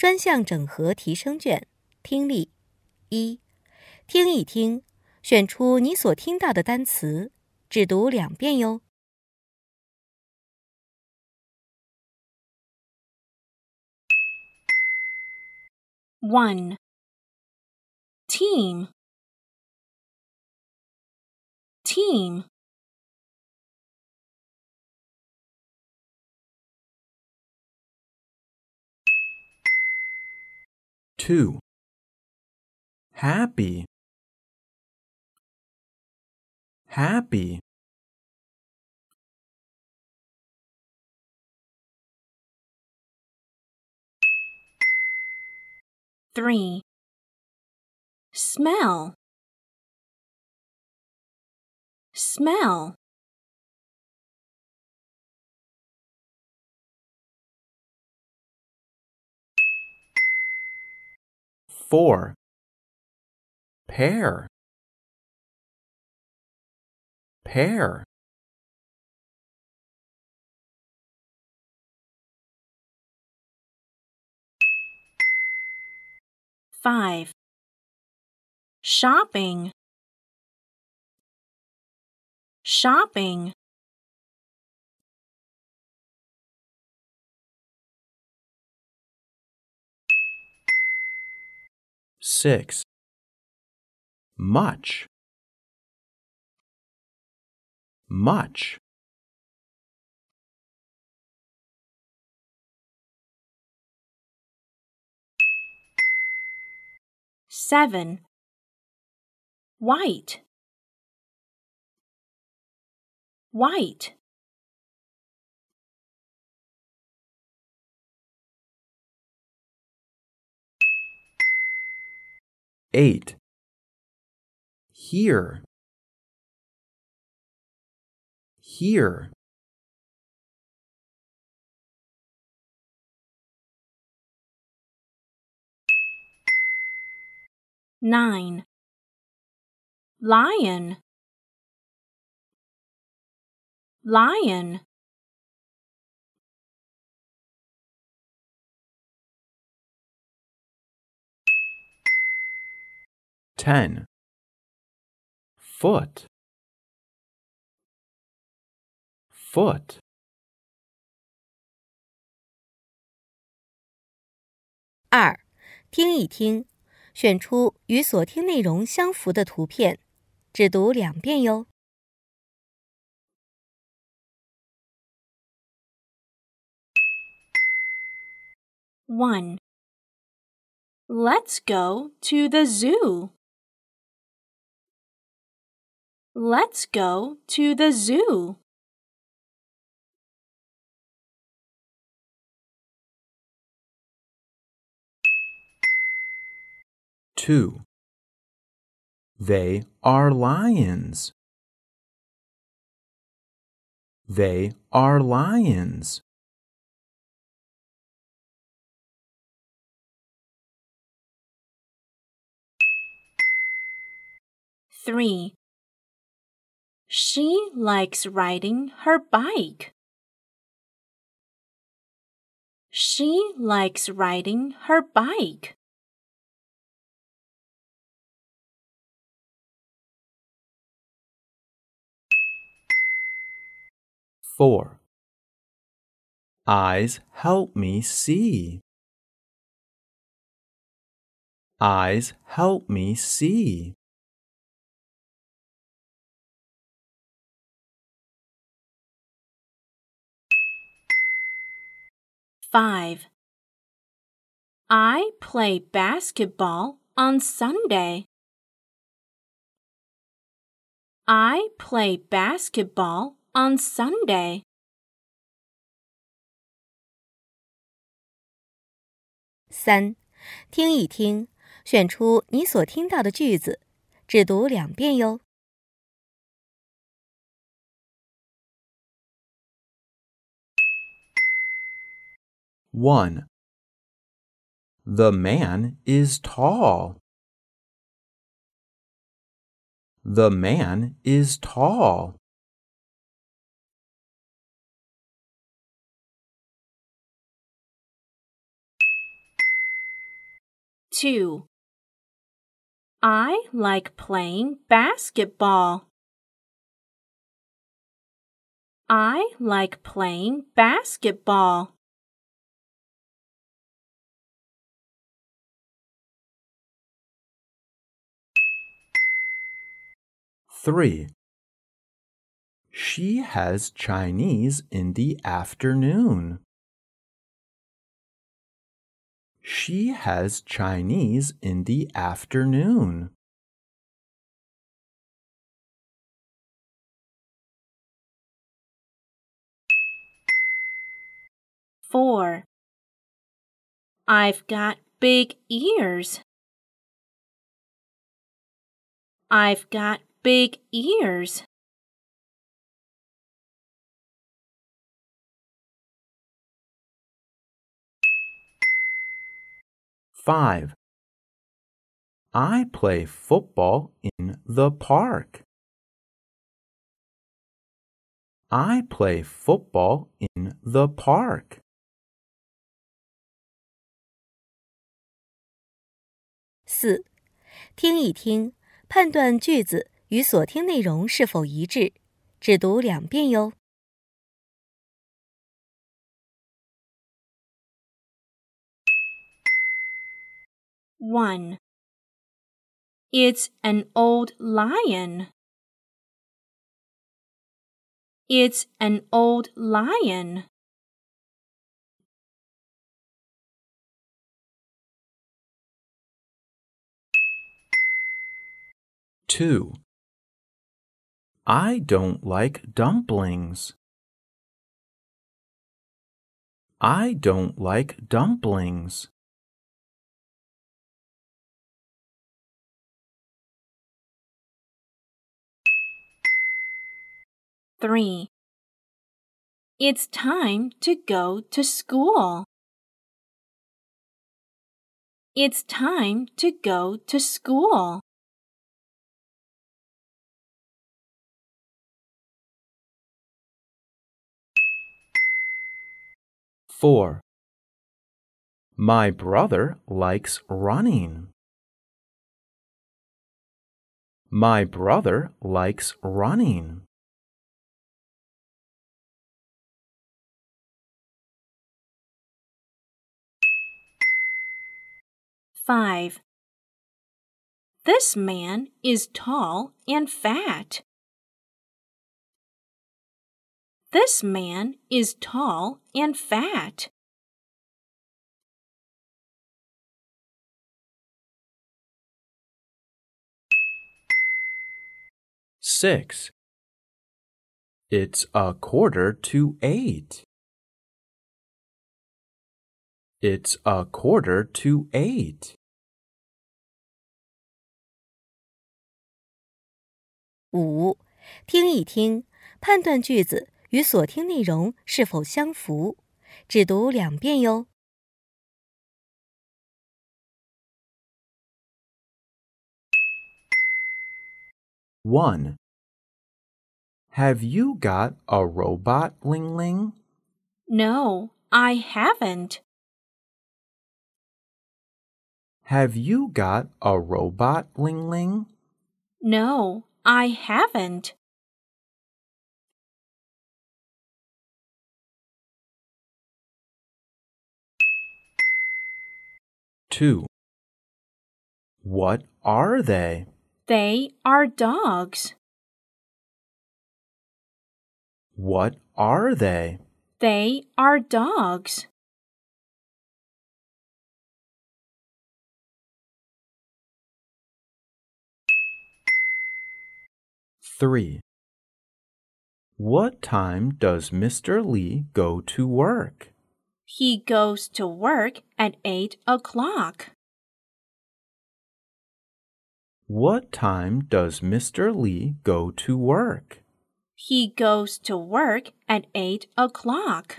专项整合提升卷，听力一，听一听，选出你所听到的单词，只读2遍哟。 1. Team. Team. 2. Happy. Happy. 3. Smell. Smell. 4. Pear. Pear. 5. Shopping. Shopping. 6. Much. Much. 7. White. White. 8. Here. Here. 9. Lion. Lion. 10. Foot. Foot. 2. 听一听，选出与所听内容相符的图片，只读2遍哟。 1. Let's go to the zoo. Let's go to the zoo. 2. They are lions. They are lions. 3. She likes riding her bike. She likes riding her bike. 4. Eyes help me see. Eyes help me see. 5. I play basketball on Sunday. I play basketball on Sunday. 3. 听一听，选出你所听到的句子，只读2遍哟。 1. The man is tall. The man is tall. 2. I like playing basketball. I like playing basketball. 3. She has Chinese in the afternoon. She has Chinese in the afternoon. 4. I've got big ears. I've got big ears. 5. I play football in the park. I play football in the park. 4. 听一听，判断句子与所听内容是否一致，只读2遍哟。 1. It's an old lion. It's an old lion. 2. I don't like dumplings. I don't like dumplings. 3. It's time to go to school. It's time to go to school. 4. My brother likes running. My brother likes running. 5. This man is tall and fat. This man is tall and fat. 6. It's 7:45. It's 7:45. 5. 听一听，判断句子与所听内容是否相符，只读2遍哟。 1. Have you got a robot, Ling Ling? No, I haven't. Have you got a robot, Ling Ling? No, I haven't. 2. What are they? They are dogs. What are they? They are dogs. 3. What time does Mr. Lee go to work? He goes to work at 8 o'clock. What time does Mr. Lee go to work? He goes to work at 8 o'clock.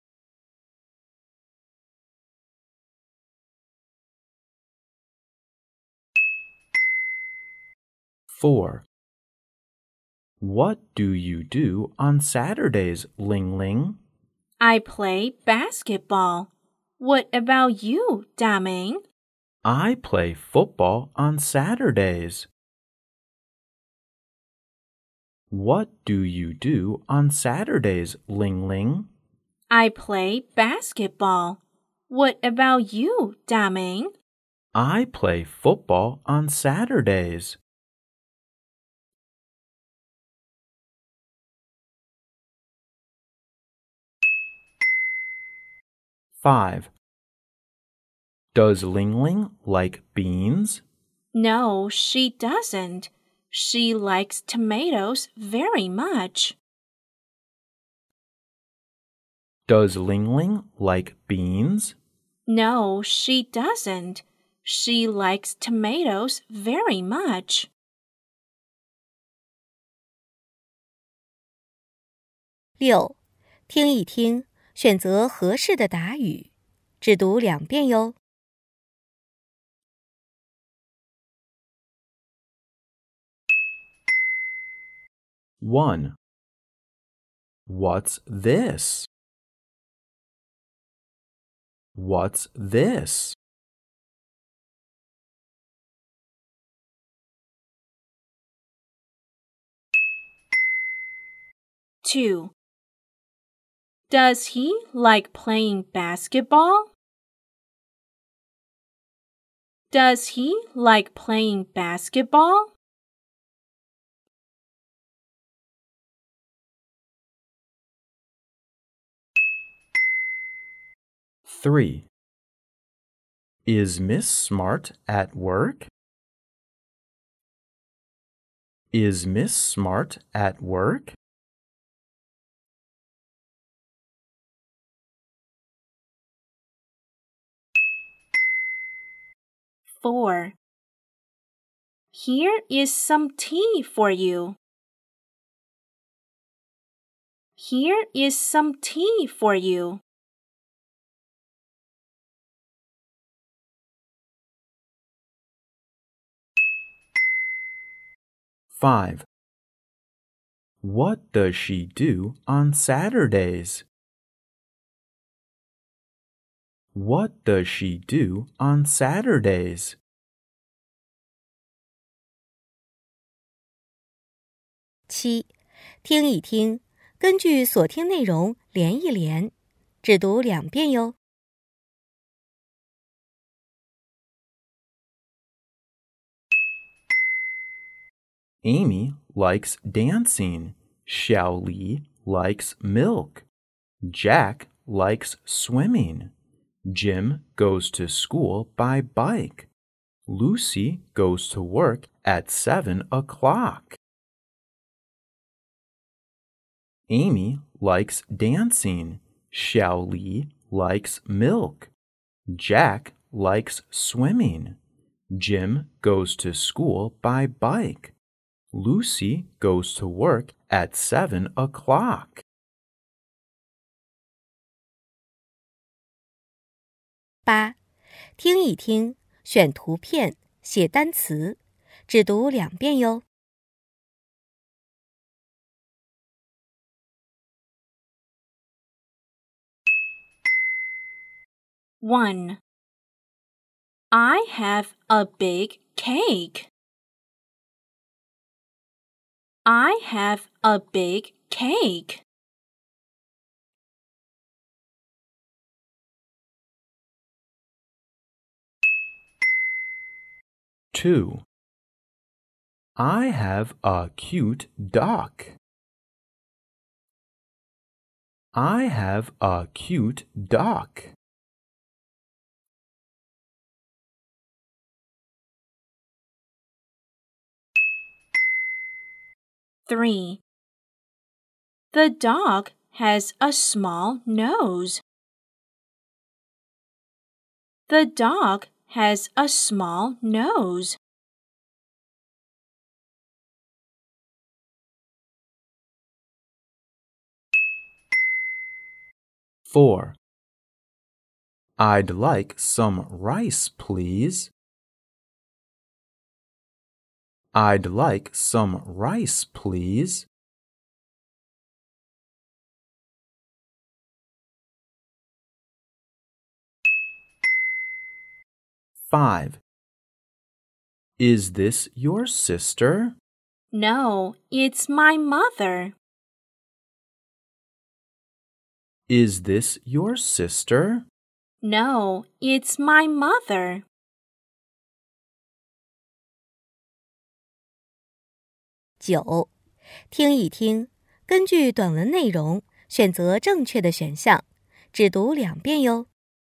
4. What do you do on Saturdays, Ling Ling? I play basketball. What about you, Daming? I play football on Saturdays. What do you do on Saturdays, Ling Ling? I play basketball. What about you, Daming? I play football on Saturdays. Five. Does Ling Ling like beans? No, she doesn't. She likes tomatoes very much. Does Ling Ling like beans? No, she doesn't. She likes tomatoes very much. 六，听一听，选择合适的答语，只读2遍哟。 1. What's this? What's this? 2. Does he like playing basketball? Does he like playing basketball? 3. Is Miss Smart at work? Is Miss Smart at work? 4. Here is some tea for you. Here is some tea for you. 5. What does she do on Saturdays? What does she do on Saturdays? 7，听一听，根据所听内容连一连，只读2遍哟。 Amy likes dancing. Xiaoli likes milk. Jack likes swimming. Jim goes to school by bike. Lucy goes to work at 7 o'clock. Amy likes dancing. Xiaoli likes milk. Jack likes swimming. Jim goes to school by bike. Lucy goes to work at 7 o'clock. 8，听一听，选图片，写单词，只读2遍哟。 1. I have a big cake. I have a big cake. 2. I have a cute duck. I have a cute duck. 3. The dog has a small nose. The dog has a small nose. 4. I'd like some rice, please. I'd like some rice, please. 5. Is this your sister? No, it's my mother. Is this your sister? No, it's my mother. 9. 听一听，根据短文内容选择正确的选项，只读2遍哟。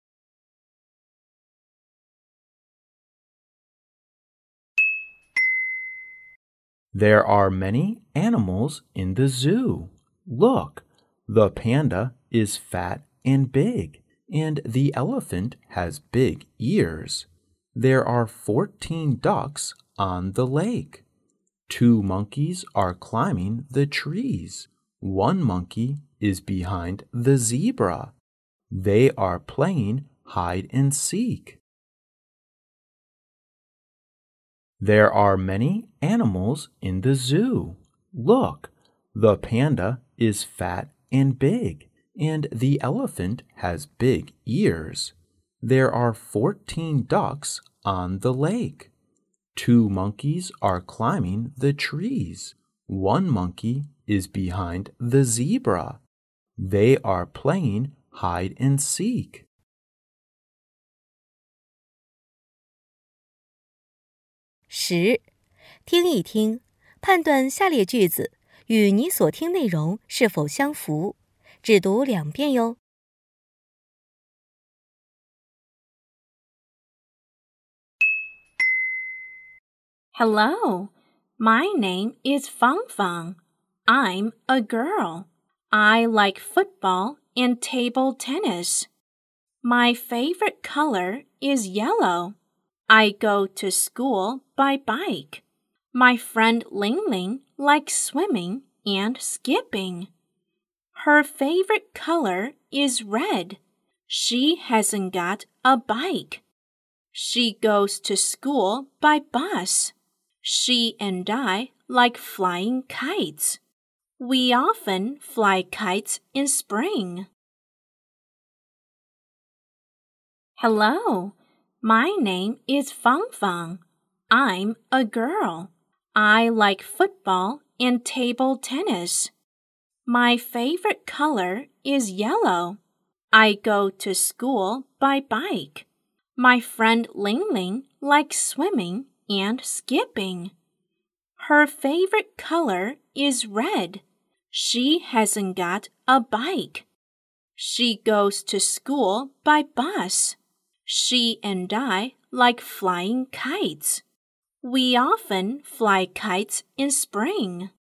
There are many animals in the zoo. Look, the panda is fat and big, and the elephant has big ears. There are 14 ducks on the lake. 2 monkeys are climbing the trees. 1 monkey is behind the zebra. They are playing hide and seek. There are many animals in the zoo. Look, the panda is fat and big, and the elephant has big ears. There are 14 ducks on the lake. 2 monkeys are climbing the trees. 1 monkey is behind the zebra. They are playing hide and seek. 10. 听一听，判断下列句子与你所听内容是否相符，只读2遍哟。 Hello, my name is Fang Fang. I'm a girl. I like football and table tennis. My favorite color is yellow. I go to school by bike. My friend Ling Ling likes swimming and skipping. Her favorite color is red. She hasn't got a bike. She goes to school by bus. She and I like flying kites. We often fly kites in spring. Hello, my name is Fang Fang. I'm a girl. I like football and table tennis. My favorite color is yellow. I go to school by bike. My friend Ling Ling likes swimming and skipping. Her favorite color is red. She hasn't got a bike. She goes to school by bus. She and I like flying kites. We often fly kites in spring.